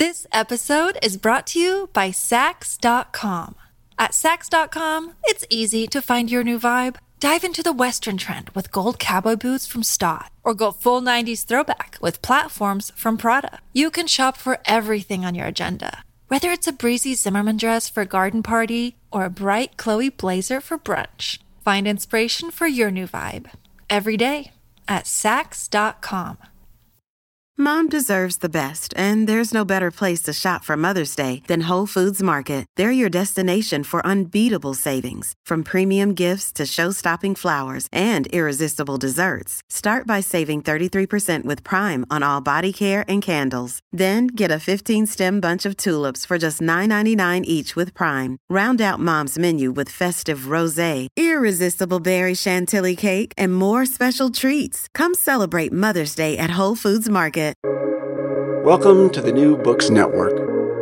This episode is brought to you by Saks.com. At Saks.com, it's easy to find your new vibe. Dive into the Western trend with gold cowboy boots from Staud, or go full 90s throwback with platforms from Prada. You can shop for everything on your agenda, whether it's a breezy Zimmermann dress for a garden party or a bright Chloe blazer for brunch. Find inspiration for your new vibe every day at Saks.com. Mom deserves the best, and there's no better place to shop for Mother's Day than Whole Foods Market. They're your destination for unbeatable savings, from premium gifts to show-stopping flowers and irresistible desserts. Start by saving 33% with Prime on all body care and candles. Then get a 15-stem bunch of tulips for just $9.99 each with Prime. Round out Mom's menu with festive rosé, irresistible berry chantilly cake, and more special treats. Come celebrate Mother's Day at Whole Foods Market. Welcome to the New Books Network.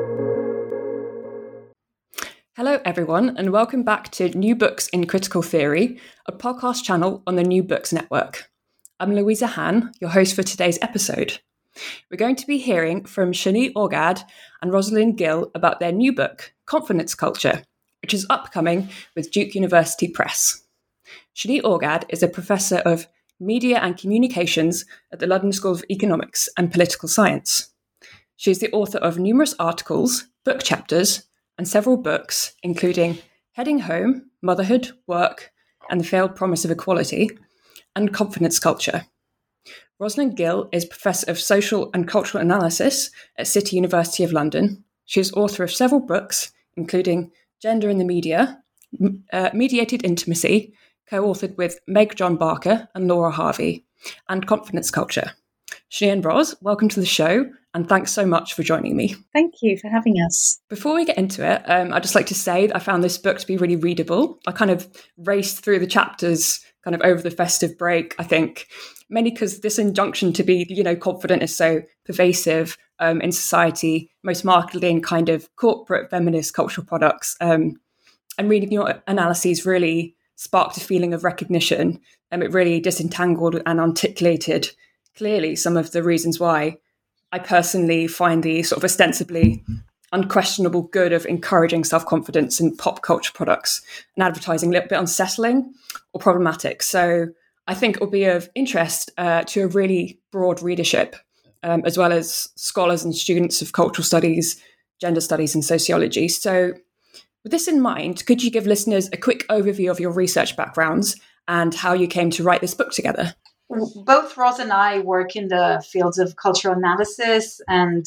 Hello, everyone, and welcome back to New Books in Critical Theory, a podcast channel on the New Books Network. I'm Louisa Han, your host for today's episode. We're going to be hearing from Shani Orgad and Rosalind Gill about their new book, Confidence Culture, which is upcoming with Duke University Press. Shani Orgad is a professor of Media and Communications at the London School of Economics and Political Science. She is the author of numerous articles, book chapters, and several books, including Heading Home, Motherhood, Work, and the Failed Promise of Equality, and Confidence Culture. Rosalind Gill is Professor of Social and Cultural Analysis at City University of London. She is author of several books, including Gender in the Media, Mediated Intimacy, co-authored with Meg John Barker and Laura Harvey, and Confidence Culture. Shani and Ros, welcome to the show, and thanks so much for joining me. Thank you for having us. Before we get into it, I'd just like to say that I found this book to be really readable. I kind of raced through the chapters kind of over the festive break, I think, mainly because this injunction to be, confident is so pervasive in society, most markedly in kind of corporate feminist cultural products. And reading your analyses really sparked a feeling of recognition, and it really disentangled and articulated clearly some of the reasons why I personally find the sort of ostensibly unquestionable good of encouraging self-confidence in pop culture products and advertising a little bit unsettling or problematic. So I think it will be of interest to a really broad readership, as well as scholars and students of cultural studies, gender studies, and sociology. So with this in mind, could you give listeners a quick overview of your research backgrounds and how you came to write this book together? Both Ros and I work in the fields of cultural analysis and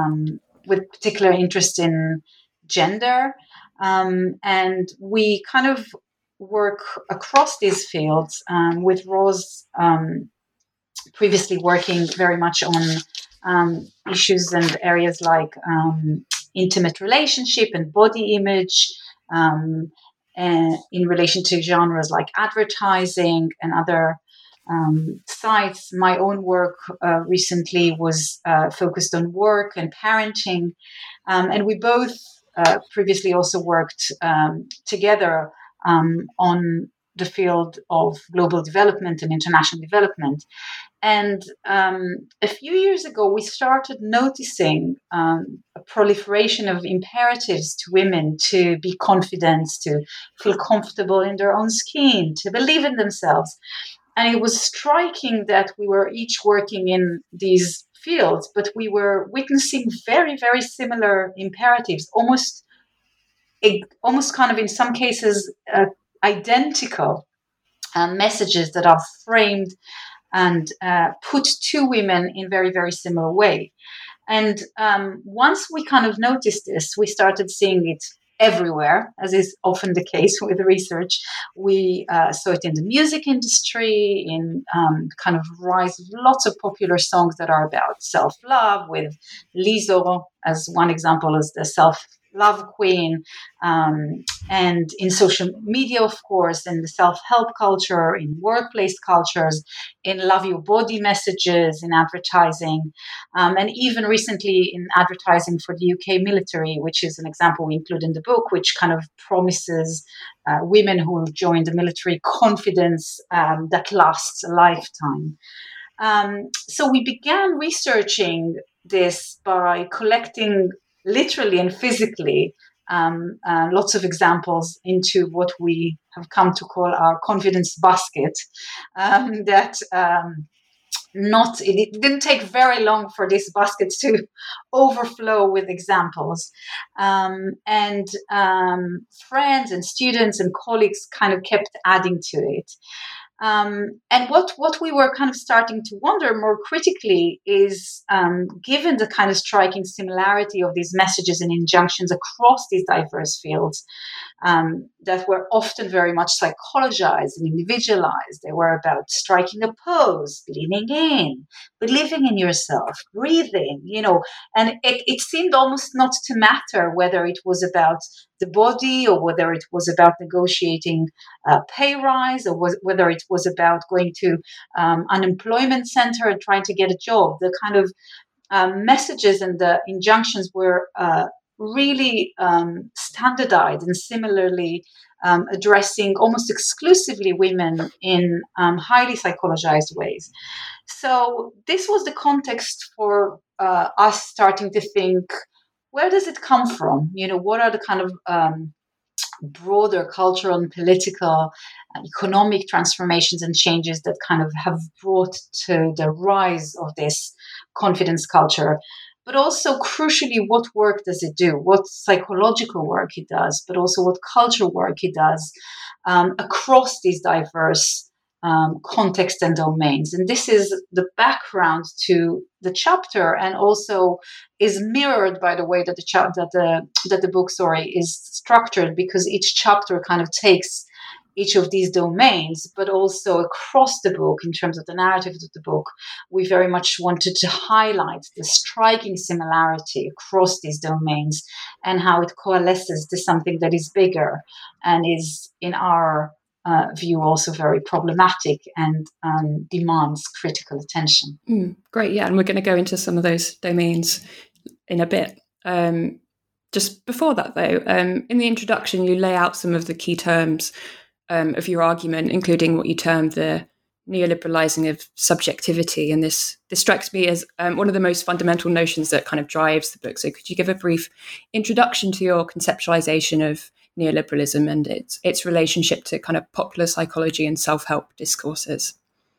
with particular interest in gender. And we kind of work across these fields, with Ros previously working very much on issues and areas like intimate relationship and body image, and in relation to genres like advertising and other sites. My own work recently was focused on work and parenting, and we both previously also worked together on the field of global development and international development. And a few years ago, we started noticing a proliferation of imperatives to women to be confident, to feel comfortable in their own skin, to believe in themselves. And it was striking that we were each working in these fields, but we were witnessing very, very similar imperatives, almost kind of in some cases identical messages that are framed and put to women in very, very similar way. And once we kind of noticed this, we started seeing it everywhere, as is often the case with research. We saw it in the music industry, in kind of rise of lots of popular songs that are about self-love, with Lizzo as one example as the self-love queen, and in social media, of course, in the self-help culture, in workplace cultures, in love your body messages, in advertising, and even recently in advertising for the UK military, which is an example we include in the book, which kind of promises women who will join the military confidence that lasts a lifetime. So we began researching this by collecting literally and physically lots of examples into what we have come to call our confidence basket. It didn't take very long for this basket to overflow with examples. And friends and students and colleagues kind of kept adding to it. And what we were kind of starting to wonder more critically is, given the kind of striking similarity of these messages and injunctions across these diverse fields, that were often very much psychologized and individualized. They were about striking a pose, leaning in, believing in yourself, breathing, and it seemed almost not to matter whether it was about the body or whether it was about negotiating a pay rise or whether it was about going to unemployment center and trying to get a job. The kind of messages and the injunctions were really standardized and similarly addressing almost exclusively women in highly psychologized ways. So this was the context for us starting to think, where does it come from? What are the kind of broader cultural and political, economic transformations and changes that kind of have brought to the rise of this confidence culture? But also, crucially, what work does it do? What psychological work it does, but also what cultural work it does across these diverse contexts and domains. And this is the background to the chapter, and also is mirrored by the way that the book is structured, because each chapter kind of takes each of these domains, but also across the book, in terms of the narrative of the book, we very much wanted to highlight the striking similarity across these domains and how it coalesces to something that is bigger and is, in our view, also very problematic and demands critical attention. Great, yeah, and we're going to go into some of those domains in a bit. Just before that, though, in the introduction, you lay out some of the key terms of your argument, including what you termed the neoliberalizing of subjectivity. And this strikes me as one of the most fundamental notions that kind of drives the book. So could you give a brief introduction to your conceptualization of neoliberalism and its relationship to kind of popular psychology and self-help discourses?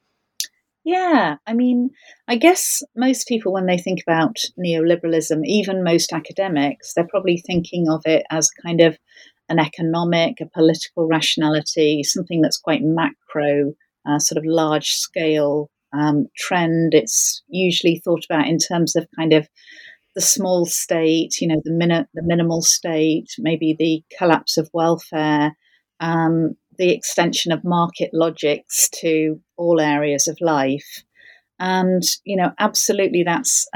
Yeah, I mean, I guess most people, when they think about neoliberalism, even most academics, they're probably thinking of it as kind of an economic, a political rationality, something that's quite macro, sort of large scale trend. It's usually thought about in terms of kind of the small state, the minimal state, maybe the collapse of welfare, the extension of market logics to all areas of life. And, absolutely that's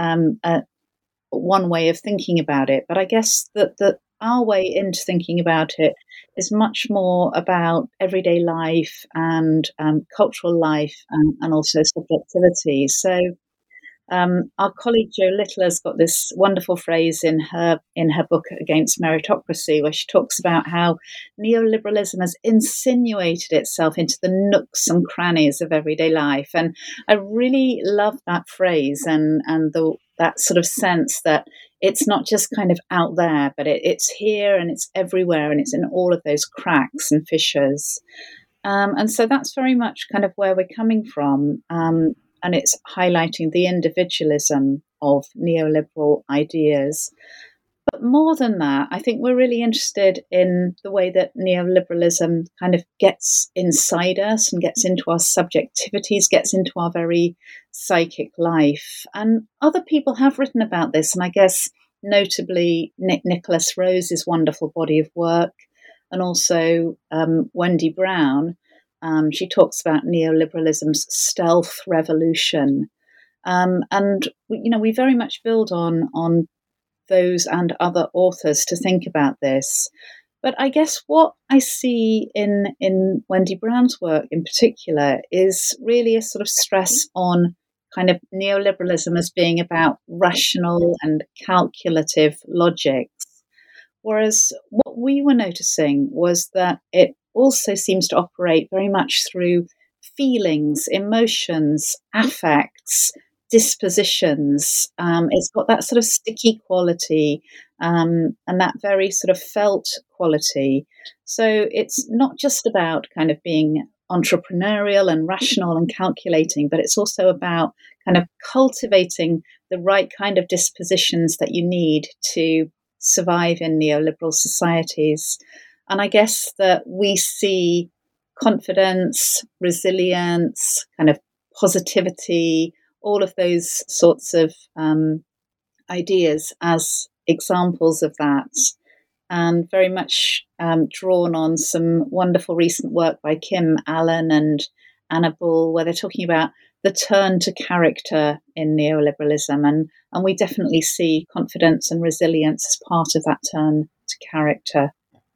one way of thinking about it. But I guess that our way into thinking about it is much more about everyday life and cultural life and also subjectivity. So our colleague Jo Little has got this wonderful phrase in her book Against Meritocracy, where she talks about how neoliberalism has insinuated itself into the nooks and crannies of everyday life. And I really love that phrase and that sort of sense that it's not just kind of out there, but it's here and it's everywhere and it's in all of those cracks and fissures. And so that's very much kind of where we're coming from. And it's highlighting the individualism of neoliberal ideas. But more than that, I think we're really interested in the way that neoliberalism kind of gets inside us and gets into our subjectivities, gets into our very psychic life. And other people have written about this, and I guess notably Nicholas Rose's wonderful body of work, and also Wendy Brown. She talks about neoliberalism's stealth revolution. And we very much build on those and other authors to think about this. But I guess what I see in Wendy Brown's work in particular is really a sort of stress on kind of neoliberalism as being about rational and calculative logics. Whereas what we were noticing was that it also seems to operate very much through feelings, emotions, affects, dispositions. It's got that sort of sticky quality, and that very sort of felt quality. So it's not just about kind of being entrepreneurial and rational and calculating, but it's also about kind of cultivating the right kind of dispositions that you need to survive in neoliberal societies. And I guess that we see confidence, resilience, kind of positivity, all of those sorts of ideas as examples of that, and very much drawn on some wonderful recent work by Kim Allen and Anna Bull, where they're talking about the turn to character in neoliberalism. And we definitely see confidence and resilience as part of that turn to character.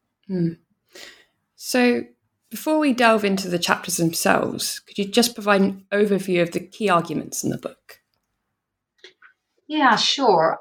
So before we delve into the chapters themselves, could you just provide an overview of the key arguments in the book? Yeah, sure.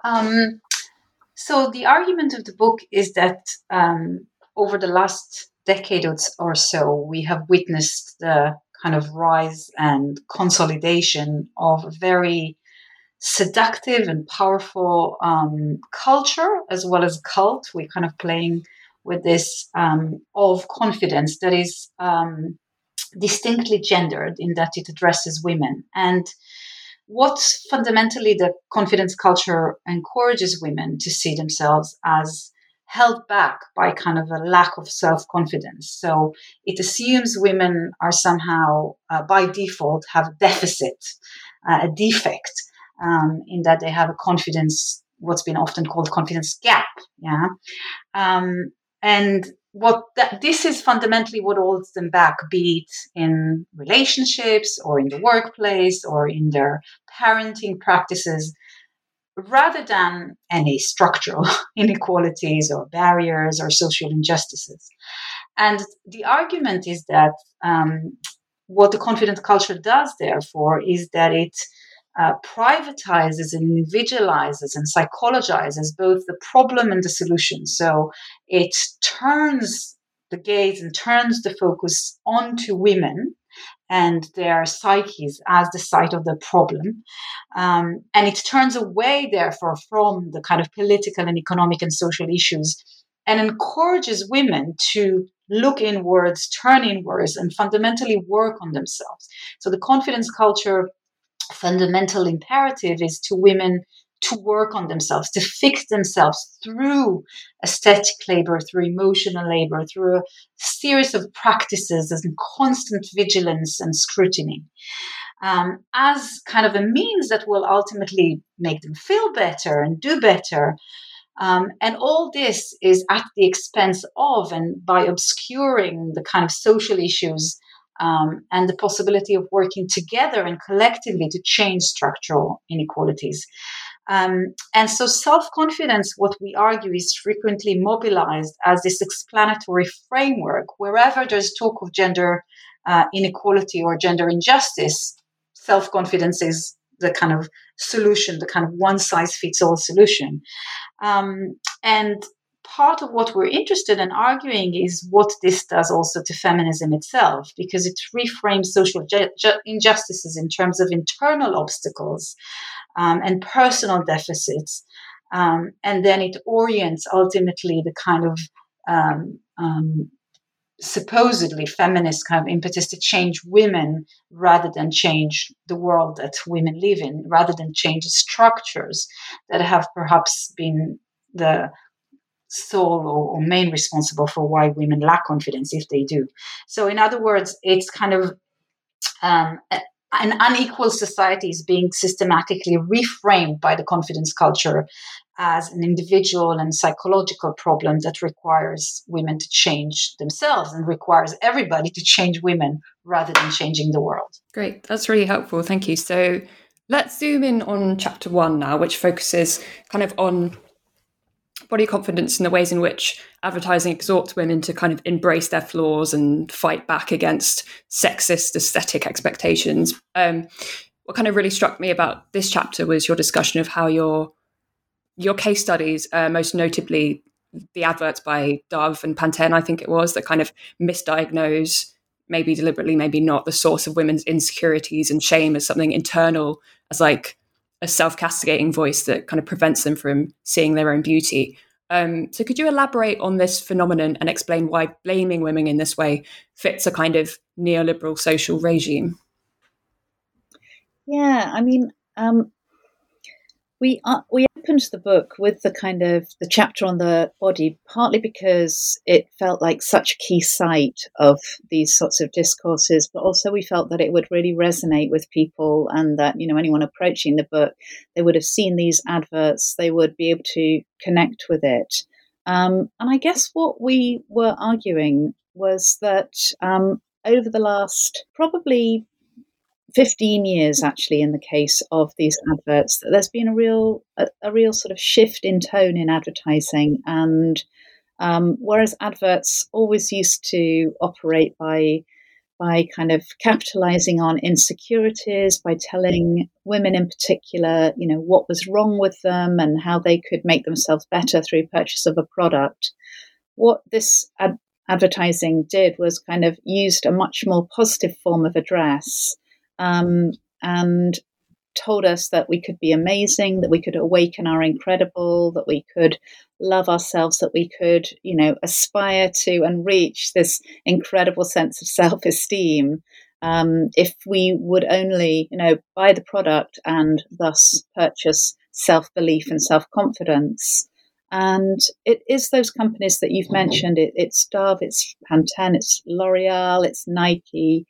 So the argument of the book is that over the last decade or so, we have witnessed the kind of rise and consolidation of a very seductive and powerful culture, as well as cult. We're kind of playing with this of confidence that is distinctly gendered in that it addresses women. And what fundamentally the confidence culture encourages women to see themselves as held back by kind of a lack of self-confidence. So it assumes women are somehow, by default, have a deficit, a defect, in that they have a confidence, what's been often called confidence gap. Yeah. And this is fundamentally what holds them back, be it in relationships or in the workplace or in their parenting practices, rather than any structural inequalities or barriers or social injustices. And the argument is that what the confidence culture does, therefore, is that it privatizes and individualizes and psychologizes both the problem and the solution. So it turns the gaze and turns the focus onto women and their psyches as the site of the problem. And it turns away, therefore, from the kind of political and economic and social issues and encourages women to look inwards, turn inwards, and fundamentally work on themselves. So the confidence culture fundamental imperative is to women to work on themselves, to fix themselves through aesthetic labor, through emotional labor, through a series of practices and constant vigilance and scrutiny, as kind of a means that will ultimately make them feel better and do better. And all this is at the expense of and by obscuring the kind of social issues and the possibility of working together and collectively to change structural inequalities. And so self-confidence, what we argue, is frequently mobilized as this explanatory framework. Wherever there's talk of gender inequality or gender injustice, self-confidence is the kind of solution, the kind of one-size-fits-all solution. And part of what we're interested in arguing is what this does also to feminism itself, because it reframes social injustices in terms of internal obstacles and personal deficits. And then it orients ultimately the kind of supposedly feminist kind of impetus to change women rather than change the world that women live in, rather than change structures that have perhaps been the sole or main responsible for why women lack confidence, if they do. So in other words, it's kind of an unequal society is being systematically reframed by the confidence culture as an individual and psychological problem that requires women to change themselves and requires everybody to change women rather than changing the world. Great. That's really helpful. Thank you. So let's zoom in on chapter 1 now, which focuses kind of on body confidence and the ways in which advertising exhorts women to kind of embrace their flaws and fight back against sexist aesthetic expectations. What kind of really struck me about this chapter was your discussion of how your case studies, most notably the adverts by Dove and Pantene, I think it was, that kind of misdiagnose, maybe deliberately, maybe not, the source of women's insecurities and shame as something internal, as like a self-castigating voice that kind of prevents them from seeing their own beauty. So could you elaborate on this phenomenon and explain why blaming women in this way fits a kind of neoliberal social regime? Yeah, I mean, we opened the book with the chapter on the body, partly because it felt like such a key site of these sorts of discourses, but also we felt that it would really resonate with people, and that anyone approaching the book, they would have seen these adverts, they would be able to connect with it. And I guess what we were arguing was that over the last probably 15 years, actually, in the case of these adverts, that there's been a real sort of shift in tone in advertising. And whereas adverts always used to operate by kind of capitalizing on insecurities, by telling women in particular, what was wrong with them and how they could make themselves better through purchase of a product, what this advertising did was kind of used a much more positive form of address. And told us that we could be amazing, that we could awaken our incredible, that we could love ourselves, that we could, aspire to and reach this incredible sense of self-esteem if we would only, buy the product and thus purchase self-belief and self-confidence. And it is those companies that you've mentioned. It's Dove, it's Pantene, it's L'Oreal, it's Nike.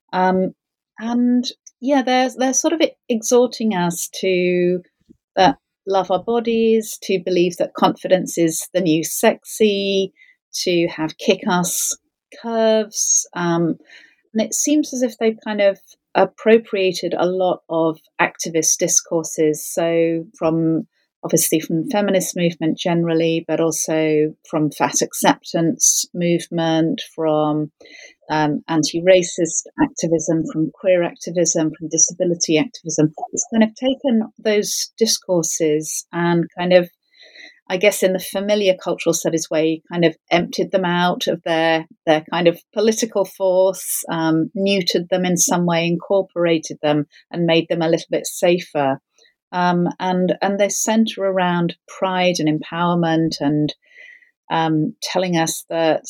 And yeah, they're sort of exhorting us to love our bodies, to believe that confidence is the new sexy, to have kick-ass curves. And it seems as if they've kind of appropriated a lot of activist discourses. So obviously from feminist movement generally, but also from fat acceptance movement, from anti-racist activism, from queer activism, from disability activism. It's kind of taken those discourses and kind of, I guess in the familiar cultural studies way, kind of emptied them out of their kind of political force, neutered them in some way, incorporated them and made them a little bit safer. And they center around pride and empowerment and telling us that,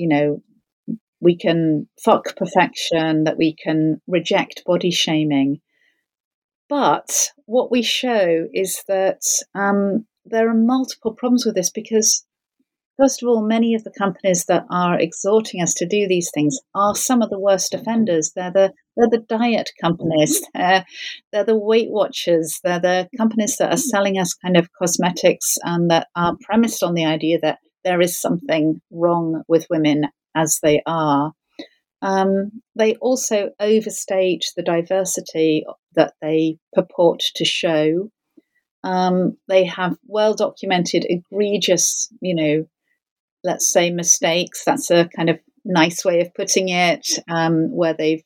we can fuck perfection, that we can reject body shaming. But what we show is that there are multiple problems with this because, first of all, many of the companies that are exhorting us to do these things are some of the worst offenders. They're the diet companies, they're the Weight Watchers, they're the companies that are selling us kind of cosmetics and that are premised on the idea that there is something wrong with women as they are. They also overstate the diversity that they purport to show. They have well-documented, egregious, let's say mistakes. That's a kind of nice way of putting it, where they've,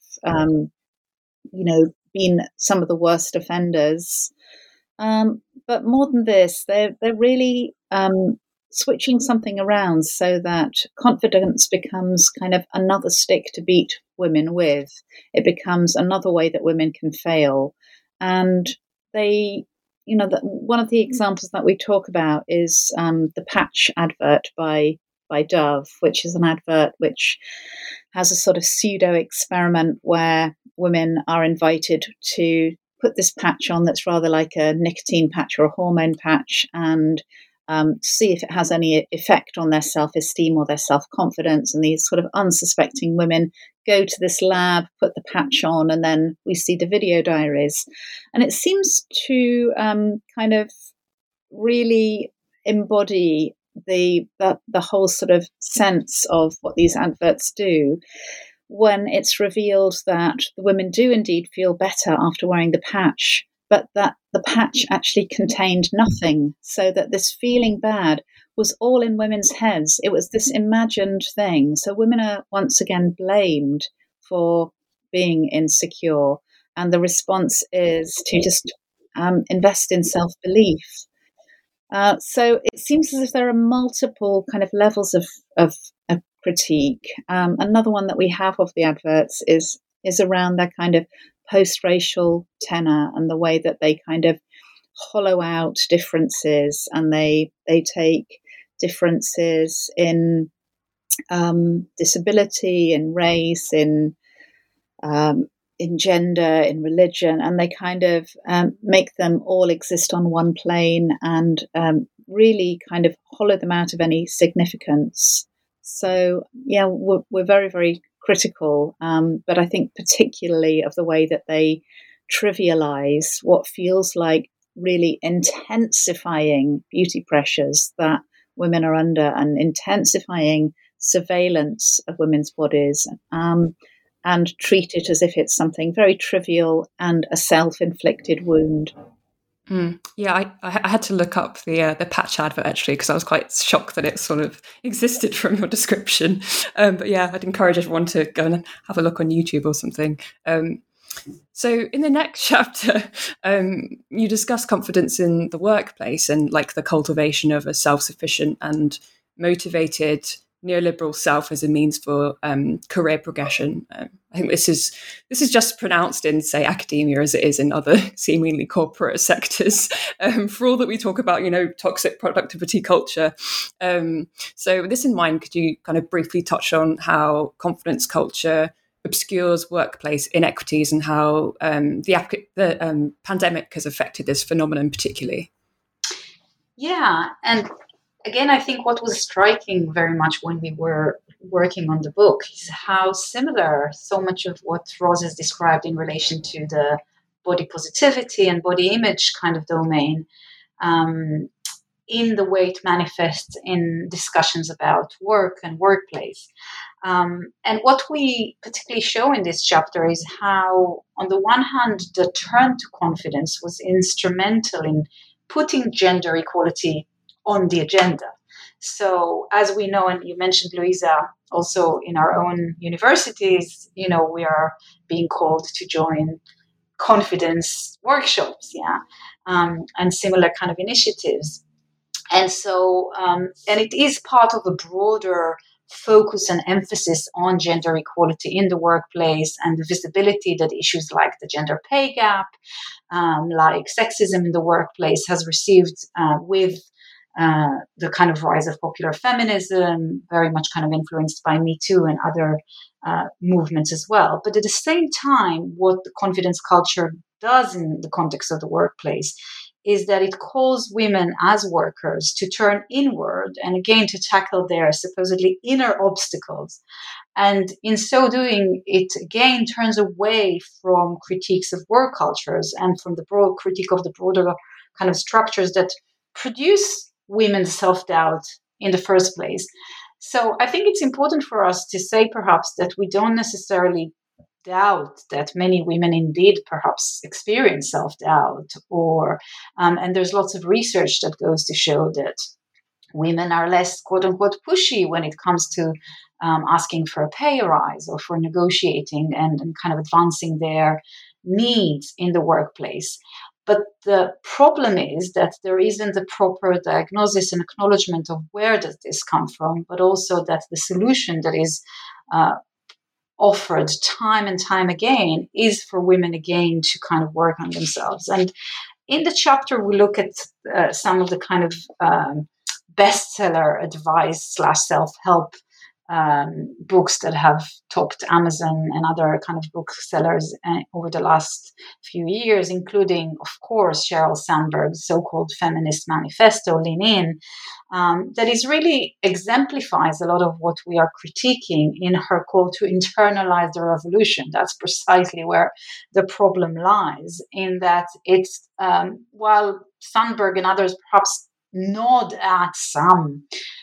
been some of the worst offenders. But more than this, they're really switching something around so that confidence becomes kind of another stick to beat women with. It becomes another way that women can fail. And they, one of the examples that we talk about is the patch advert by Dove, which is an advert which has a sort of pseudo experiment where women are invited to put this patch on that's rather like a nicotine patch or a hormone patch, and see if it has any effect on their self-esteem or their self-confidence. And these sort of unsuspecting women go to this lab, put the patch on, and then we see the video diaries. And it seems to kind of really embody the whole sort of sense of what these adverts do, when it's revealed that the women do indeed feel better after wearing the patch, but that the patch actually contained nothing, so that this feeling bad was all in women's heads. It was this imagined thing. So women are once again blamed for being insecure, and the response is to just invest in self-belief. So it seems as if there are multiple kind of levels of critique. Another one that we have of the adverts is around their kind of post-racial tenor and the way that they kind of hollow out differences, and they take differences in disability, in race, in gender, in religion, and they kind of make them all exist on one plane and really kind of hollow them out of any significance. So, yeah, we're very, very critical, but I think particularly of the way that they trivialize what feels like really intensifying beauty pressures that women are under, and intensifying surveillance of women's bodies, and treat it as if it's something very trivial and a self-inflicted wound. Yeah, I had to look up the patch advert actually, because I was quite shocked that it sort of existed from your description. But yeah, I'd encourage everyone to go and have a look on YouTube or something. So in the next chapter, you discuss confidence in the workplace and like the cultivation of a self-sufficient and motivated neoliberal self as a means for career progression. I think this is just pronounced in, say, academia as it is in other seemingly corporate sectors. For all that we talk about, toxic productivity culture. So with this in mind, could you kind of briefly touch on how confidence culture obscures workplace inequities and how the pandemic has affected this phenomenon particularly? Yeah, and again, I think what was striking very much when we were working on the book is how similar so much of what Roz has described in relation to the body positivity and body image kind of domain, in the way it manifests in discussions about work and workplace. And what we particularly show in this chapter is how, on the one hand, the turn to confidence was instrumental in putting gender equality on the agenda. So as we know, and you mentioned, Louisa, also in our own universities, we are being called to join confidence workshops, and similar kind of initiatives. And so, and it is part of a broader focus and emphasis on gender equality in the workplace and the visibility that issues like the gender pay gap, like sexism in the workplace has received with the kind of rise of popular feminism, very much kind of influenced by Me Too and other movements as well. But at the same time, what the confidence culture does in the context of the workplace is that it calls women as workers to turn inward and again to tackle their supposedly inner obstacles. And in so doing, it again turns away from critiques of work cultures and from the broad critique of the broader kind of structures that produce women's self-doubt in the first place. So I think it's important for us to say perhaps that we don't necessarily doubt that many women indeed perhaps experience self-doubt, or and there's lots of research that goes to show that women are less quote-unquote pushy when it comes to asking for a pay rise or for negotiating and kind of advancing their needs in the workplace. But the problem is that there isn't a proper diagnosis and acknowledgement of where does this come from, but also that the solution that is offered time and time again is for women again to kind of work on themselves. And in the chapter, we look at some of the kind of bestseller advice / self-help books that have topped Amazon and other kind of booksellers over the last few years, including, of course, Sheryl Sandberg's so-called feminist manifesto, Lean In, that is really exemplifies a lot of what we are critiquing in her call to internalize the revolution. That's precisely where the problem lies, in that it's, while Sandberg and others perhaps nod at some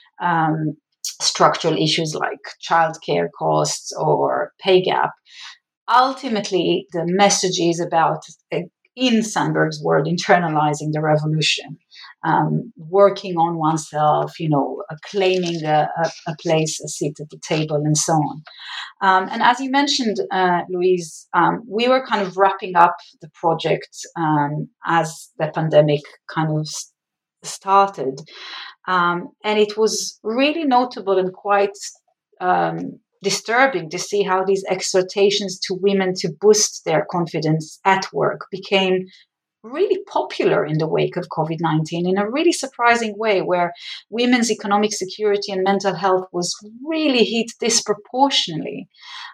structural issues like childcare costs or pay gap, ultimately the message is about, in Sandberg's word, internalizing the revolution, working on oneself, claiming a place, a seat at the table, and so on. And as you mentioned, Louise, we were kind of wrapping up the project as the pandemic kind of started. And it was really notable and quite disturbing to see how these exhortations to women to boost their confidence at work became really popular in the wake of COVID-19 in a really surprising way, where women's economic security and mental health was really hit disproportionately.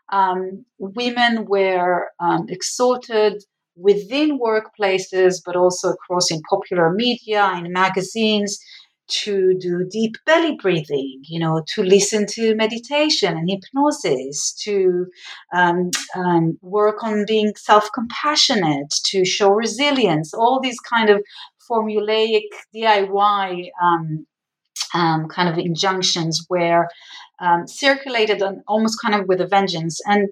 Women were exhorted within workplaces, but also across in popular media, in magazines, to do deep belly breathing, to listen to meditation and hypnosis, to work on being self-compassionate, to show resilience, all these kind of formulaic DIY kind of injunctions were circulated on almost kind of with a vengeance. And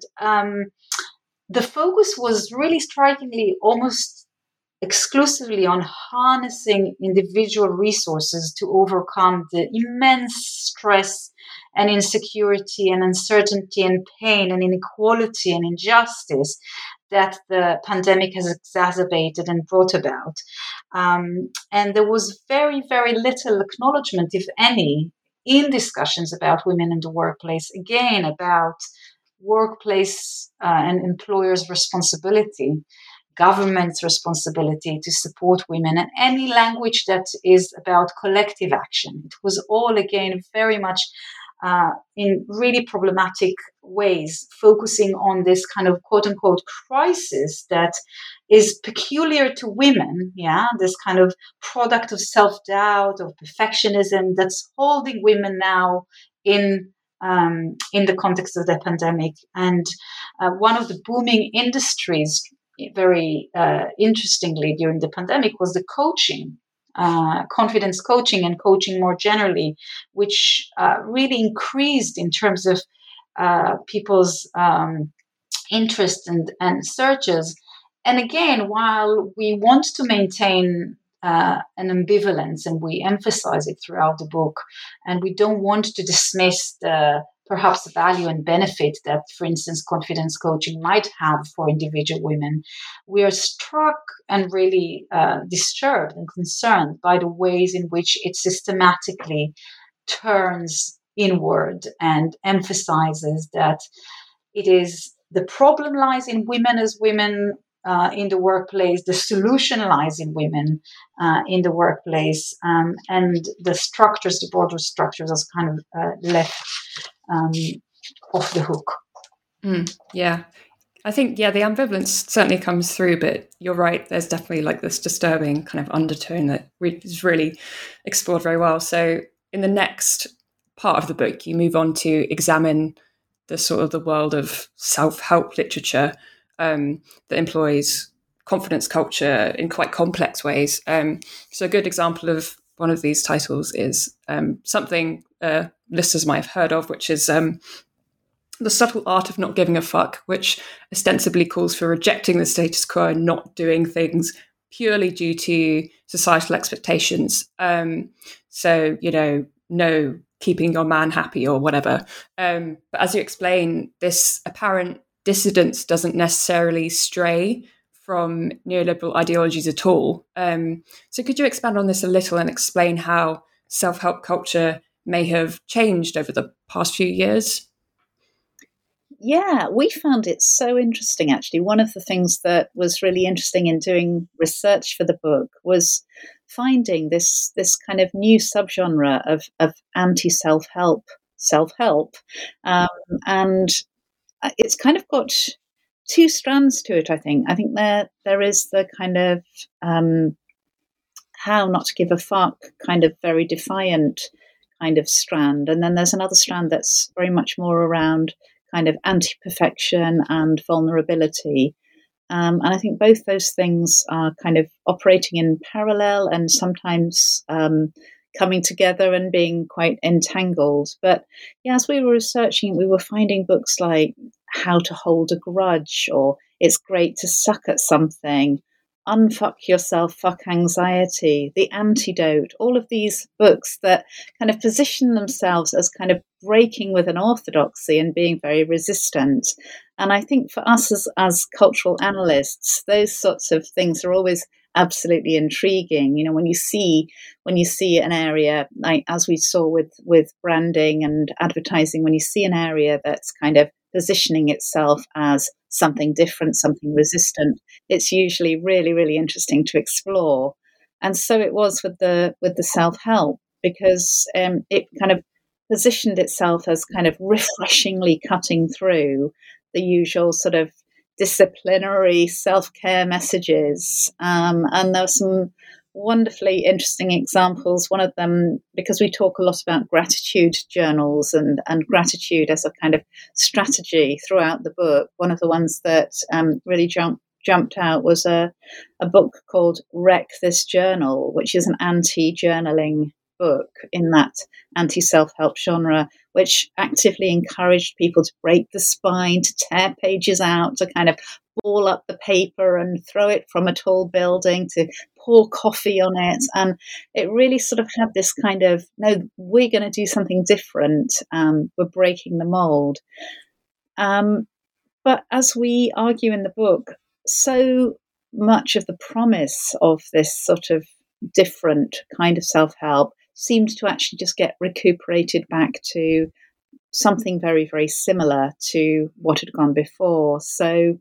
the focus was really strikingly almost exclusively on harnessing individual resources to overcome the immense stress and insecurity and uncertainty and pain and inequality and injustice that the pandemic has exacerbated and brought about. And there was very, very little acknowledgement, if any, in discussions about women in the workplace, again, about workplace and employers' responsibility, government's responsibility to support women, and any language that is about collective action. It was all, again, very much in really problematic ways, focusing on this kind of quote-unquote crisis that is peculiar to women, this kind of product of self-doubt, of perfectionism that's holding women now in the context of the pandemic. And one of the booming industries, very interestingly, during the pandemic was the coaching, confidence coaching and coaching more generally, which really increased in terms of people's interest and searches. And again, while we want to maintain an ambivalence, and we emphasize it throughout the book, and we don't want to dismiss the perhaps value and benefit that, for instance, confidence coaching might have for individual women, we are struck and really disturbed and concerned by the ways in which it systematically turns inward and emphasizes that it is the problem lies in women as women in the workplace, the solution lies in women in the workplace, and the structures, the broader structures, are kind of left off the hook. Yeah. I think, the ambivalence certainly comes through, but you're right, there's definitely like this disturbing kind of undertone that is really explored very well. So in the next part of the book, you move on to examine the sort of the world of self-help literature that employs confidence culture in quite complex ways. So a good example of one of these titles is something listeners might have heard of, which is The Subtle Art of Not Giving a Fuck, which ostensibly calls for rejecting the status quo and not doing things purely due to societal expectations. So, no keeping your man happy or whatever. But as you explain, this apparent dissidence doesn't necessarily stray from neoliberal ideologies at all. So could you expand on this a little and explain how self-help culture may have changed over the past few years? Yeah, we found it so interesting, actually. One of the things that was really interesting in doing research for the book was finding this kind of new subgenre of anti-self-help, and it's kind of got two strands to it, I think. I think there is the kind of how not to give a fuck, kind of very defiant kind of strand. And then there's another strand that's very much more around kind of anti-perfection and vulnerability. And I think both those things are kind of operating in parallel and sometimes coming together and being quite entangled. But as we were researching, we were finding books like How to Hold a Grudge, or It's Great to Suck at Something, Unfuck Yourself, Fuck Anxiety, The Antidote, all of these books that kind of position themselves as kind of breaking with an orthodoxy and being very resistant. And I think for us as cultural analysts, those sorts of things are always absolutely intriguing. When you see an area, like as we saw with branding and advertising, when you see an area that's kind of positioning itself as something different, something resistant, it's usually really, really interesting to explore. And so it was with the self-help, because it kind of positioned itself as kind of refreshingly cutting through the usual sort of disciplinary self-care messages. And there were some wonderfully interesting examples. One of them, because we talk a lot about gratitude journals and gratitude as a kind of strategy throughout the book, one of the ones that really jumped out was a book called Wreck This Journal, which is an anti-journaling book in that anti-self-help genre, which actively encouraged people to break the spine, to tear pages out, to kind of ball up the paper and throw it from a tall building, to pour coffee on it. And it really sort of had this kind of, no, we're going to do something different. We're breaking the mold. But as we argue in the book, so much of the promise of this sort of different kind of self-help seemed to actually just get recuperated back to something very, very similar to what had gone before. So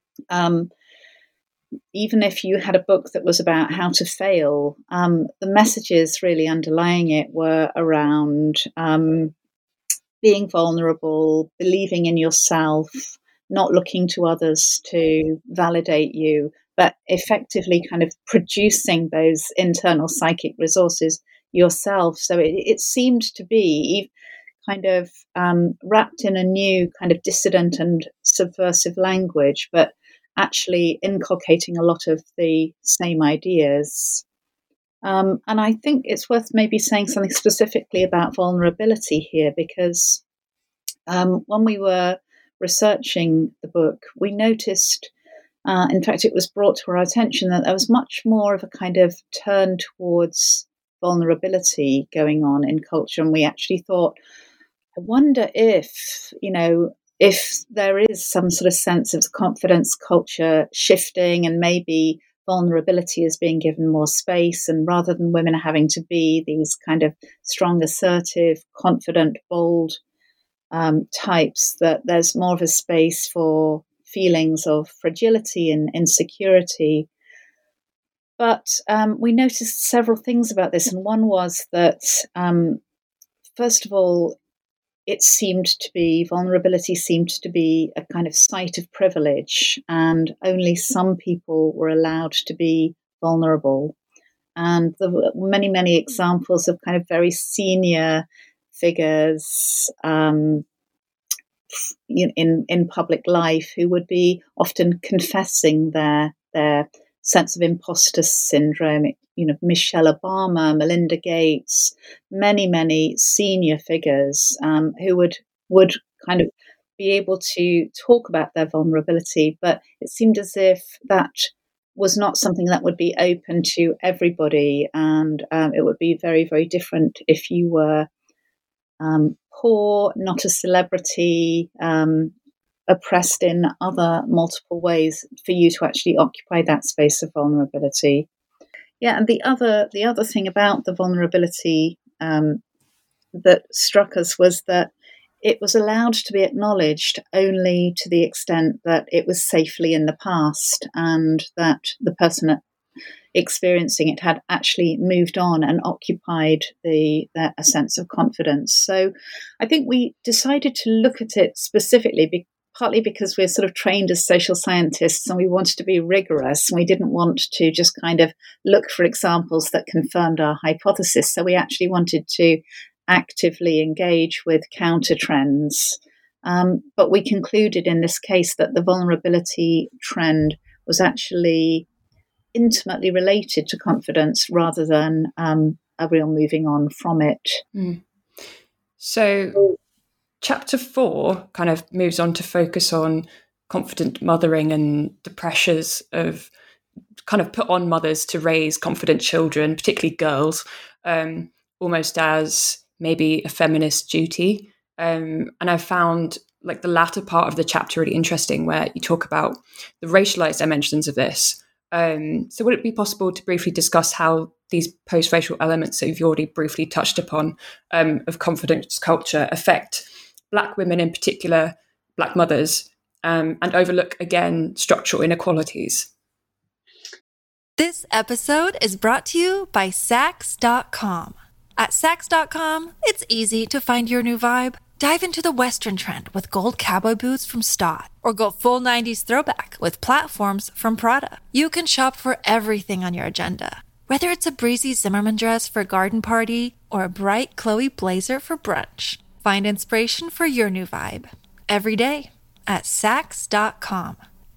even if you had a book that was about how to fail, the messages really underlying it were around being vulnerable, believing in yourself, not looking to others to validate you, but effectively kind of producing those internal psychic resources yourself. So it seemed to be kind of wrapped in a new kind of dissident and subversive language, but actually inculcating a lot of the same ideas. And I think it's worth maybe saying something specifically about vulnerability here, because when we were researching the book, we noticed, in fact, it was brought to our attention that there was much more of a kind of turn towards vulnerability going on in culture. And we actually thought, I wonder if there is some sort of sense of confidence culture shifting, and maybe vulnerability is being given more space, and rather than women having to be these kind of strong, assertive, confident, bold types, that there's more of a space for feelings of fragility and insecurity. But we noticed several things about this, and one was that, first of all, vulnerability seemed to be a kind of site of privilege, and only some people were allowed to be vulnerable. And there were many, many examples of kind of very senior figures in public life who would be often confessing their sense of imposter syndrome. Michelle Obama, Melinda Gates, many, many senior figures who would kind of be able to talk about their vulnerability, but it seemed as if that was not something that would be open to everybody, and it would be very, very different if you were poor, not a celebrity, oppressed in other multiple ways, for you to actually occupy that space of vulnerability. Yeah, and the other thing about the vulnerability that struck us was that it was allowed to be acknowledged only to the extent that it was safely in the past, and that the person experiencing it had actually moved on and occupied a sense of confidence. So I think we decided to look at it specifically, partly because we're sort of trained as social scientists and we wanted to be rigorous, and we didn't want to just kind of look for examples that confirmed our hypothesis. So we actually wanted to actively engage with counter trends. But we concluded in this case that the vulnerability trend was actually intimately related to confidence rather than a real moving on from it. So Chapter 4 kind of moves on to focus on confident mothering and the pressures of kind of put on mothers to raise confident children, particularly girls, almost as maybe a feminist duty. And I found like the latter part of the chapter really interesting, where you talk about the racialized dimensions of this, So would it be possible to briefly discuss how these post-racial elements that you've already briefly touched upon of confidence culture affect Black women in particular, Black mothers, and overlook, again, structural inequalities? This episode is brought to you by Saks.com. At Saks.com, it's easy to find your new vibe. Dive into the Western trend with gold cowboy boots from Stott, or go full 90s throwback with platforms from Prada. You can shop for everything on your agenda, whether it's a breezy Zimmermann dress for a garden party or a bright Chloe blazer for brunch. Find inspiration for your new vibe every day at Saks.com.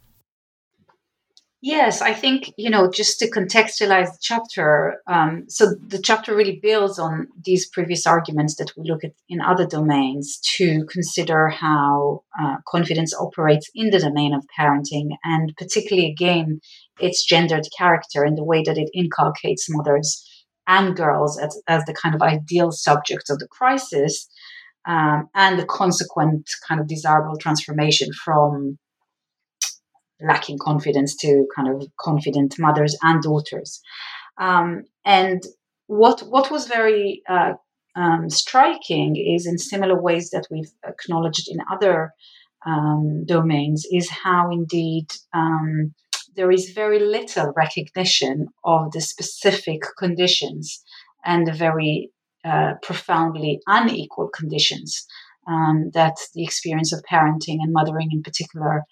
Yes, I think, just to contextualize the chapter, so the chapter really builds on these previous arguments that we look at in other domains to consider how confidence operates in the domain of parenting, and particularly, again, its gendered character and the way that it inculcates mothers and girls as the kind of ideal subjects of the crisis, and the consequent kind of desirable transformation from lacking confidence to kind of confident mothers and daughters. And what was very striking is, in similar ways that we've acknowledged in other domains, is how indeed there is very little recognition of the specific conditions and the very profoundly unequal conditions that the experience of parenting and mothering in particular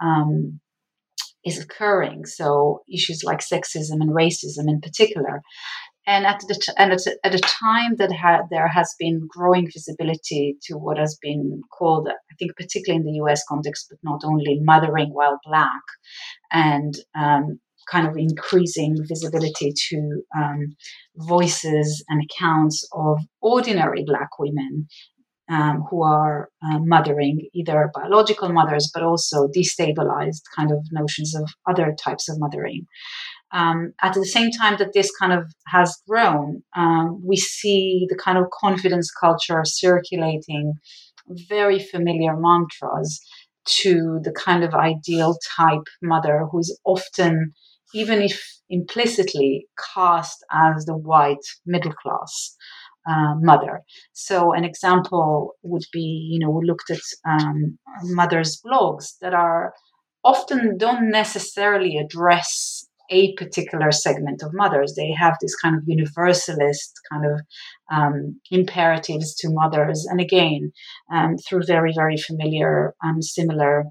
is occurring. So issues like sexism and racism in particular. And at a time that there has been growing visibility to what has been called, I think particularly in the US context, but not only, mothering while Black, and kind of increasing visibility to voices and accounts of ordinary Black women who are mothering, either biological mothers, but also destabilized kind of notions of other types of mothering. At the same time that this kind of has grown, we see the kind of confidence culture circulating very familiar mantras to the kind of ideal type mother who is often, even if implicitly, cast as the white middle class mother. So an example would be, we looked at mothers' blogs that are often don't necessarily address a particular segment of mothers. They have this kind of universalist kind of imperatives to mothers, and again, through very, very familiar similar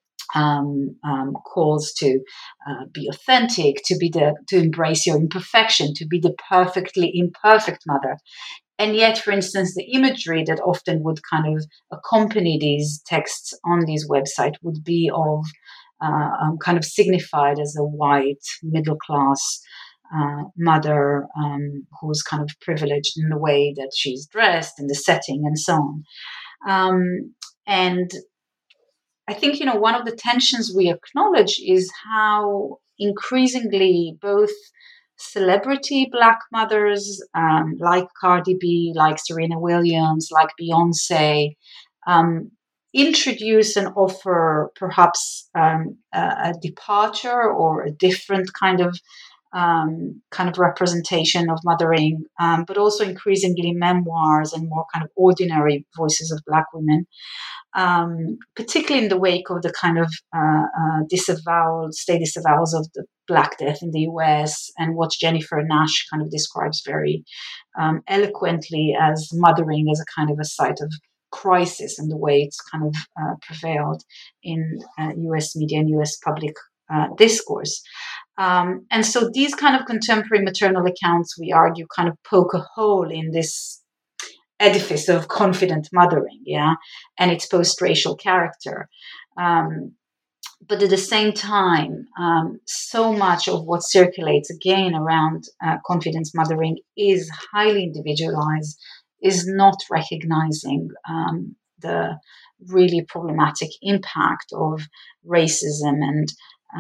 calls to be authentic, to embrace your imperfection, to be the perfectly imperfect mother. And yet, for instance, the imagery that often would kind of accompany these texts on these websites would be of kind of signified as a white middle class mother who's kind of privileged in the way that she's dressed, in the setting, and so on. And I think, one of the tensions we acknowledge is how increasingly both celebrity Black mothers like Cardi B, like Serena Williams, like Beyonce, introduce and offer perhaps a departure or a different kind of representation of mothering, but also increasingly memoirs and more kind of ordinary voices of Black women. Particularly in the wake of the kind of state disavowals of the Black Death in the US, and what Jennifer Nash kind of describes very eloquently as mothering as a kind of a site of crisis, and the way it's kind of prevailed in US media and US public discourse. And so these kind of contemporary maternal accounts, we argue, kind of poke a hole in this edifice of confident mothering, and its post-racial character. But at the same time, so much of what circulates again around confidence mothering is highly individualized, is not recognizing the really problematic impact of racism and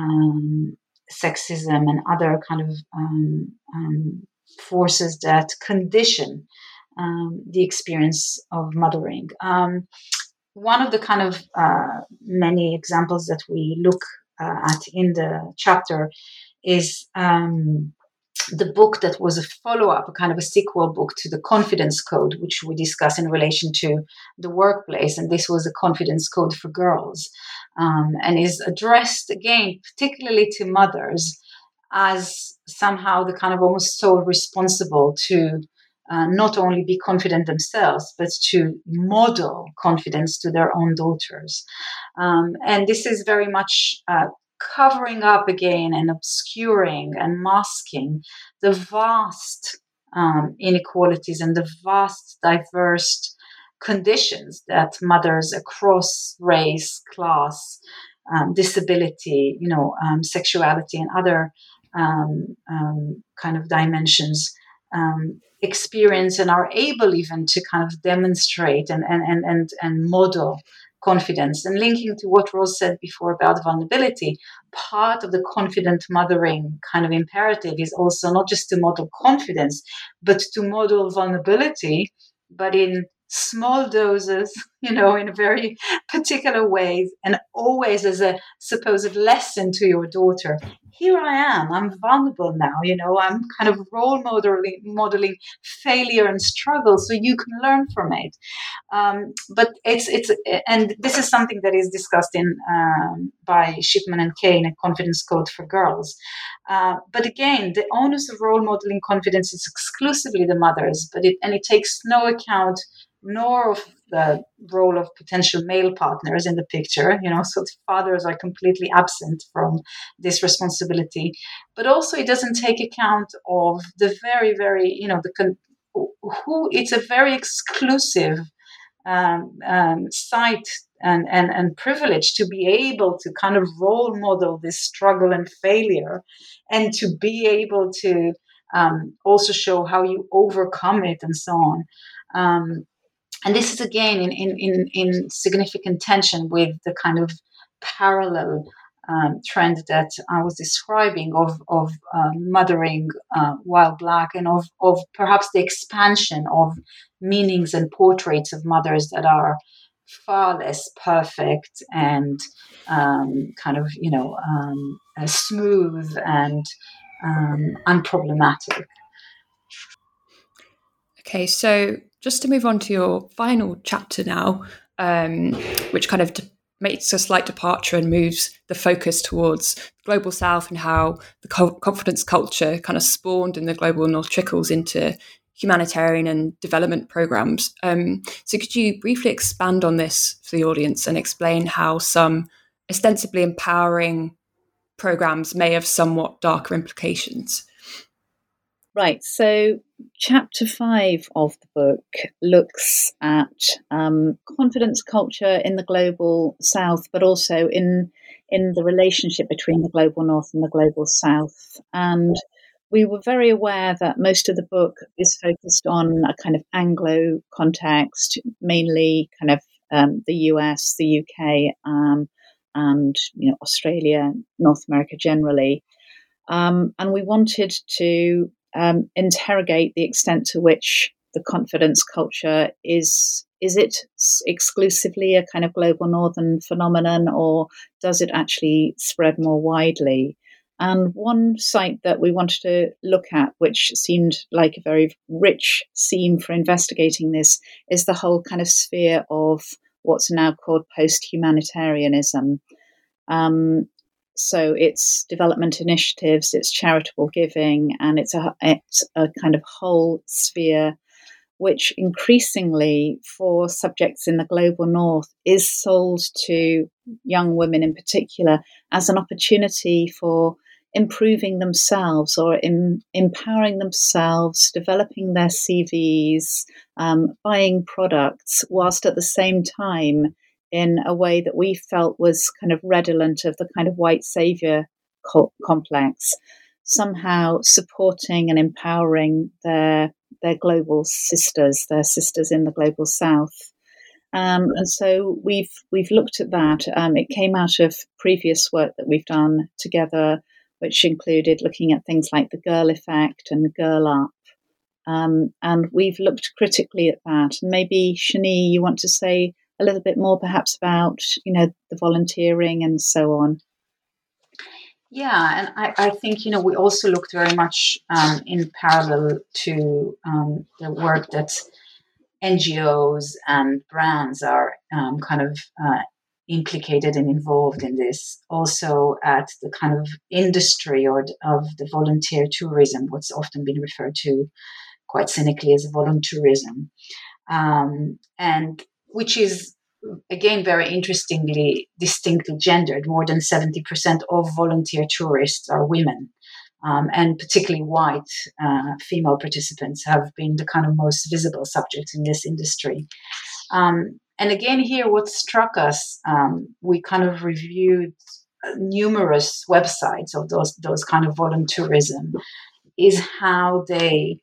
sexism and other kind of forces that condition the experience of mothering. One of the kind of many examples that we look at in the chapter is the book that was a follow-up, a kind of a sequel book to the Confidence Code, which we discuss in relation to the workplace. And this was a confidence code for girls, and is addressed again, particularly to mothers, as somehow the kind of almost sole responsible to not only be confident themselves, but to model confidence to their own daughters. And this is very much covering up again and obscuring and masking the vast inequalities and the vast diverse conditions that mothers across race, class, disability, sexuality, and other kind of dimensions experience and are able even to kind of demonstrate and model confidence. And linking to what Rose said before about vulnerability, part of the confident mothering kind of imperative is also not just to model confidence, but to model vulnerability, but in small doses, in very particular ways, and always as a supposed lesson to your daughter. Here I am, I'm vulnerable now, I'm kind of role modeling failure and struggle so you can learn from it. But it's and this is something that is discussed in by Shipman and Kane, a confidence code for girls. But again, the onus of role modeling confidence is exclusively the mothers, but it takes no account nor of the role of potential male partners in the picture, so the fathers are completely absent from this responsibility. But also it doesn't take account of the very, very, who it's a very exclusive site and privilege to be able to kind of role model this struggle and failure, and to be able to also show how you overcome it and so on. And this is again in significant tension with the kind of parallel trend that I was describing of mothering while Black, and of perhaps the expansion of meanings and portraits of mothers that are far less perfect and smooth and unproblematic. Okay, so just to move on to your final chapter now, which kind of makes a slight departure and moves the focus towards the Global South and how the confidence culture kind of spawned in the Global North trickles into humanitarian and development programs. So could you briefly expand on this for the audience and explain how some ostensibly empowering programs may have somewhat darker implications? Right, so chapter 5 of the book looks at confidence culture in the Global South, but also in the relationship between the Global North and the Global South. And we were very aware that most of the book is focused on a kind of Anglo context, mainly kind of the US, the UK, and Australia, North America generally. And we wanted to interrogate the extent to which the confidence culture is it exclusively a kind of global northern phenomenon, or does it actually spread more widely? And one site that we wanted to look at, which seemed like a very rich seam for investigating this, is the whole kind of sphere of what's now called post-humanitarianism. So it's development initiatives, it's charitable giving, and it's a kind of whole sphere which increasingly for subjects in the Global North is sold to young women in particular as an opportunity for improving themselves or empowering themselves, developing their CVs, buying products, whilst at the same time in a way that we felt was kind of redolent of the kind of white savior complex, somehow supporting and empowering their global sisters, their sisters in the Global South. And so we've looked at that. It came out of previous work that we've done together, which included looking at things like the Girl Effect and Girl Up. And we've looked critically at that. And maybe, Shani, you want to say a little bit more perhaps about, the volunteering and so on? Yeah, and I think, we also looked very much in parallel to the work that NGOs and brands are kind of implicated and involved in this, also at the kind of industry of the volunteer tourism, what's often been referred to quite cynically as volunteerism, and which is, again, very interestingly, distinctly gendered. More than 70% of volunteer tourists are women. And particularly white female participants have been the kind of most visible subjects in this industry. And again, here, what struck us, we kind of reviewed numerous websites of those kind of volunteerism, is how they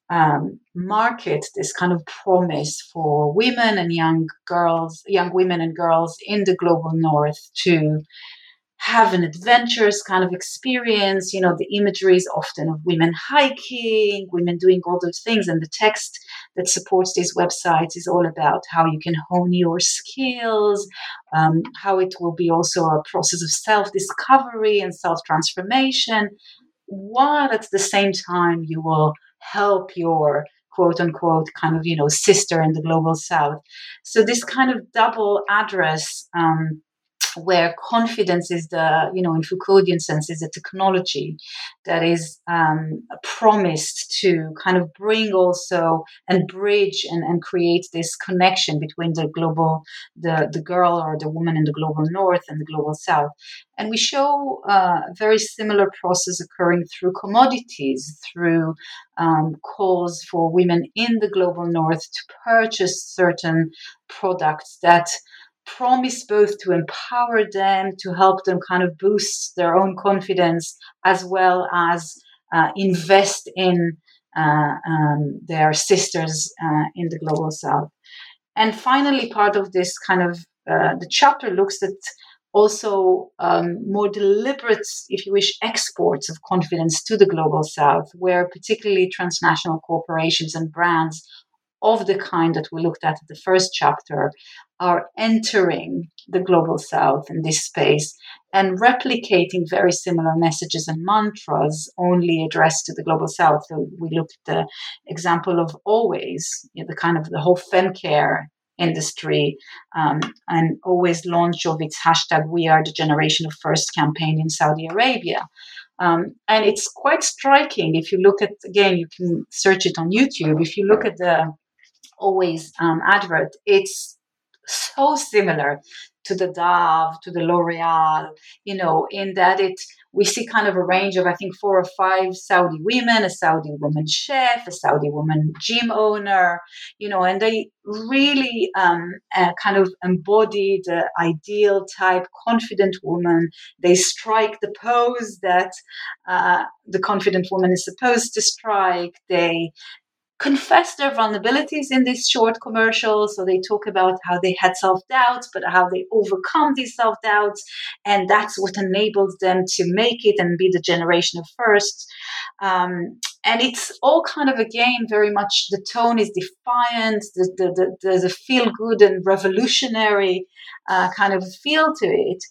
market this kind of promise for women and young women and girls in the global north to have an adventurous kind of experience. The imagery is often of women hiking, women doing all those things, and the text that supports these websites is all about how you can hone your skills, how it will be also a process of self-discovery and self-transformation, while at the same time you will help your quote unquote kind of, sister in the global south. So this kind of double address, where confidence is in Foucauldian sense, is a technology that is promised to kind of bring also and bridge and create this connection between the girl or the woman in the global north and the global south. And we show a very similar process occurring through commodities, through calls for women in the global north to purchase certain products that promise both to empower them, to help them kind of boost their own confidence, as well as invest in their sisters in the global south. And finally, part of this kind of the chapter looks at also more deliberate, if you wish, exports of confidence to the global south, where particularly transnational corporations and brands of the kind that we looked at the first chapter are entering the global south in this space and replicating very similar messages and mantras only addressed to the global south. So we looked at the example of Always, the kind of the whole femcare industry, and Always launch of its hashtag We Are the Generation of First campaign in Saudi Arabia. And it's quite striking if you look at, again, you can search it on YouTube, if you look at the Always advert, it's so similar to the Dove, to the L'Oreal, in that we see kind of a range of, I think, 4 or 5 Saudi women, a Saudi woman chef, a Saudi woman gym owner, and they really kind of embody the ideal type confident woman. They strike the pose that the confident woman is supposed to strike. They confess their vulnerabilities in these short commercials. So they talk about how they had self-doubts, but how they overcome these self-doubts. And that's what enabled them to make it and be the generation of first. And it's all kind of, again, very much the tone is defiant. There's a feel-good and revolutionary kind of feel to it.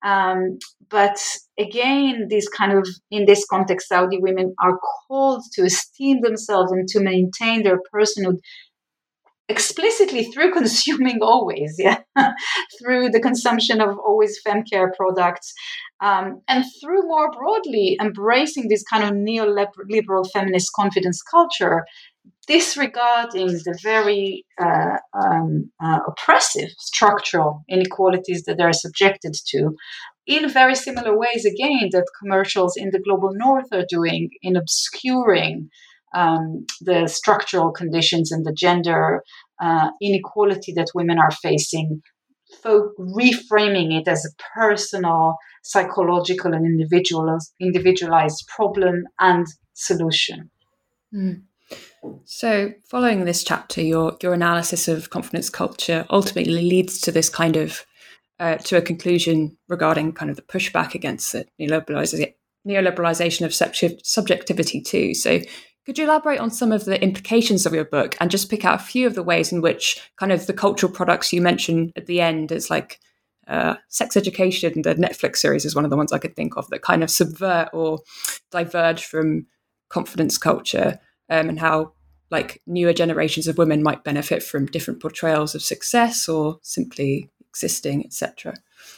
But again, these kind of, in this context, Saudi women are called to esteem themselves and to maintain their personhood explicitly through consuming Always, through the consumption of Always femcare products, and through more broadly embracing this kind of neoliberal feminist confidence culture, disregarding the very oppressive structural inequalities that they're subjected to, in very similar ways, again, that commercials in the global north are doing in obscuring the structural conditions and the gender inequality that women are facing, reframing it as a personal, psychological, and individualized problem and solution. So, following this chapter, your analysis of confidence culture ultimately leads to this kind of to a conclusion regarding kind of the pushback against the neoliberalization of subjectivity too. So could you elaborate on some of the implications of your book and just pick out a few of the ways in which kind of the cultural products you mentioned at the end as like Sex Education, the Netflix series, is one of the ones I could think of that kind of subvert or diverge from confidence culture, and how like newer generations of women might benefit from different portrayals of success or simply existing, etc.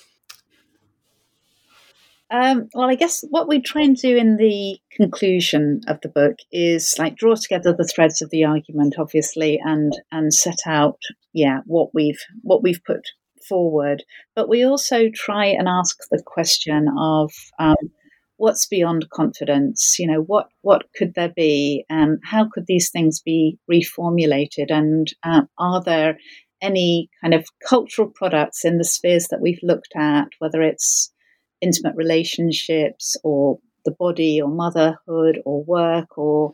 Well, I guess what we try and do in the conclusion of the book is like draw together the threads of the argument, obviously, and set out, what we've put forward. But we also try and ask the question of what's beyond confidence. You know, what could there be? How could these things be reformulated? And are there any kind of cultural products in the spheres that we've looked at, whether it's intimate relationships or the body or motherhood or work or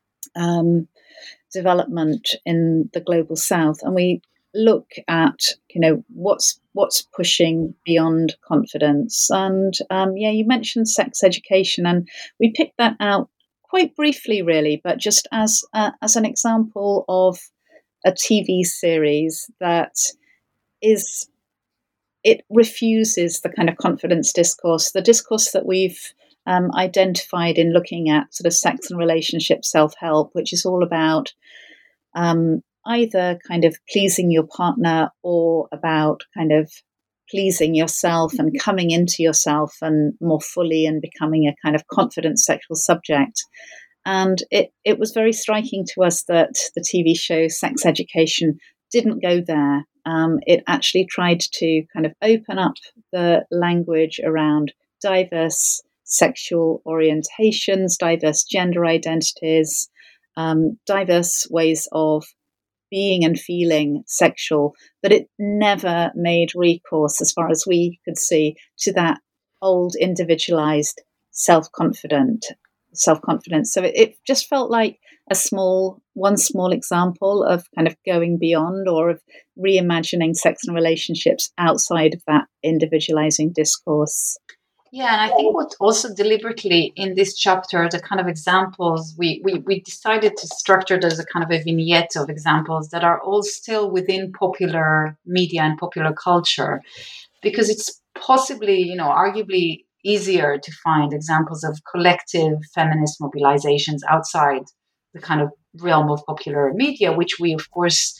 development in the global south, and we look at what's pushing beyond confidence. And you mentioned sex education, and we picked that out quite briefly, really, but just as an example of a TV series that it refuses the kind of confidence discourse, the discourse that we've identified in looking at sort of sex and relationship self-help, which is all about either kind of pleasing your partner or about kind of pleasing yourself and coming into yourself and more fully and becoming a kind of confident sexual subject. And it was very striking to us that the TV show Sex Education didn't go there. It actually tried to kind of open up the language around diverse sexual orientations, diverse gender identities, diverse ways of being and feeling sexual, but it never made recourse, as far as we could see, to that old individualized self-confidence. So it just felt like one small example of kind of going beyond or of reimagining sex and relationships outside of that individualizing discourse. Yeah, and I think what also deliberately in this chapter, the kind of examples, we decided to structure it as a kind of a vignette of examples that are all still within popular media and popular culture, because it's possibly, arguably easier to find examples of collective feminist mobilizations outside the kind of realm of popular media, which we, of course,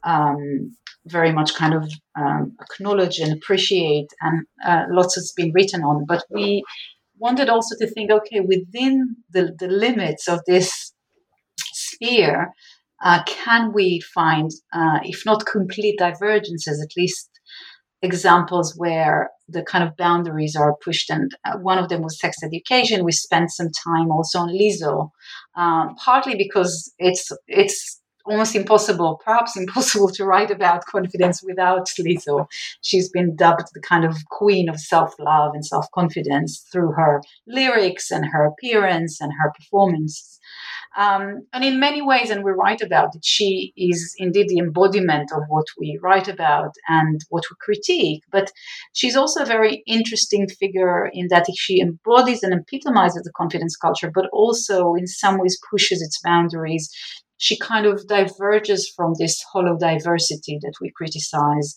very much kind of acknowledge and appreciate, and lots has been written on. But we wanted also to think, okay, within the limits of this sphere, can we find, if not complete divergences, at least examples where the kind of boundaries are pushed. And one of them was sex education. We spent some time also on Lizzo, partly because it's almost impossible, perhaps impossible, to write about confidence without Lizzo. She's been dubbed the kind of queen of self-love and self-confidence through her lyrics and her appearance and her performance. And in many ways, and we write about it, she is indeed the embodiment of what we write about and what we critique. But she's also a very interesting figure in that she embodies and epitomizes the confidence culture, but also in some ways pushes its boundaries. She kind of diverges from this hollow diversity that we criticize,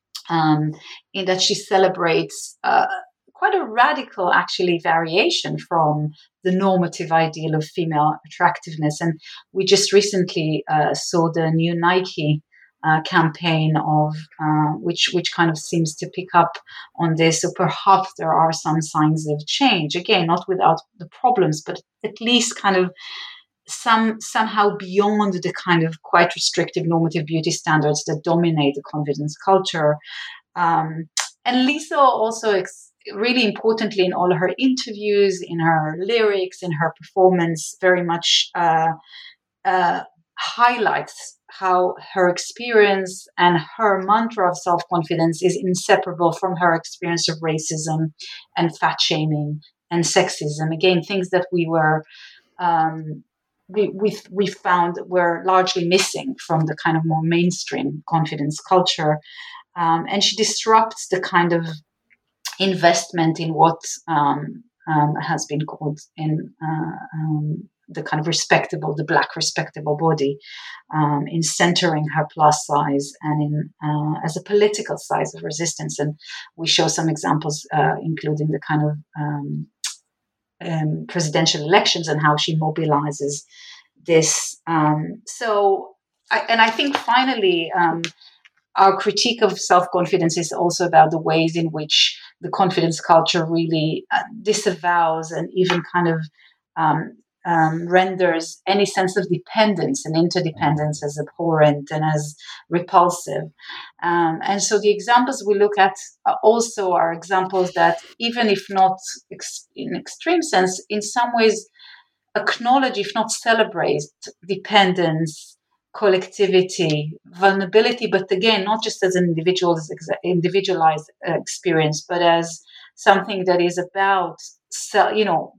in that she celebrates quite a radical, actually, variation from the normative ideal of female attractiveness. And we just recently saw the new Nike campaign of which kind of seems to pick up on this. So perhaps there are some signs of change. Again, not without the problems, but at least kind of somehow beyond the kind of quite restrictive normative beauty standards that dominate the confidence culture. And Lizzo also really importantly in all her interviews, in her lyrics, in her performance, very much highlights how her experience and her mantra of self-confidence is inseparable from her experience of racism and fat shaming and sexism. Again, things that we found were largely missing from the kind of more mainstream confidence culture. And she disrupts the kind of investment in what has been called in the kind of the Black respectable body, in centering her plus size and in as a political size of resistance. And we show some examples, including the kind of presidential elections and how she mobilizes this. I think finally, our critique of self-confidence is also about the ways in which the confidence culture really disavows and even kind of renders any sense of dependence and interdependence as abhorrent and as repulsive. And so the examples we look at also are examples that, even if not in extreme sense, in some ways acknowledge, if not celebrate, dependence, collectivity, vulnerability, but again, not just as an individualized experience, but as something that is about, not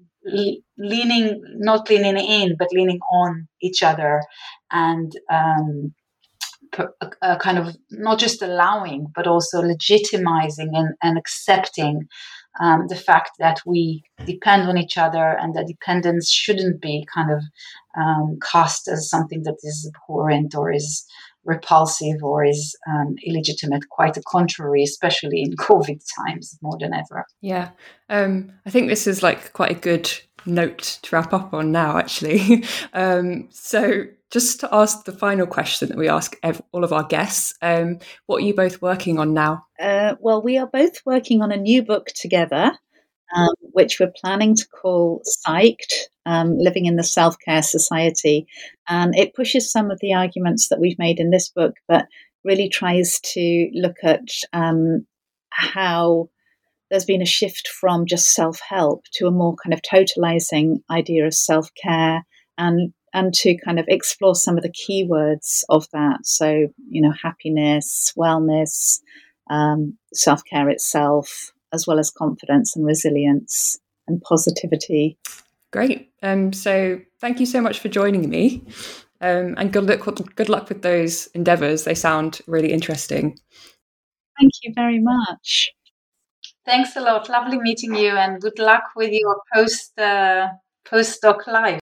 leaning in, but leaning on each other, and kind of not just allowing, but also legitimizing and accepting the fact that we depend on each other, and that dependence shouldn't be kind of cast as something that is abhorrent or is repulsive or is illegitimate. Quite the contrary, especially in COVID times more than ever. Yeah, I think this is like quite a good note to wrap up on now, actually. So just to ask the final question that we ask all of our guests, what are you both working on now? Well, we are both working on a new book together, which we're planning to call Psyched, Living in the Self-Care Society. And it pushes some of the arguments that we've made in this book, but really tries to look at how there's been a shift from just self-help to a more kind of totalizing idea of self-care, and to kind of explore some of the keywords of that. So, happiness, wellness, self-care itself, as well as confidence and resilience and positivity. Great. So thank you so much for joining me. And good luck with those endeavours. They sound really interesting. Thank you very much. Thanks a lot. Lovely meeting you, and good luck with your postdoc life.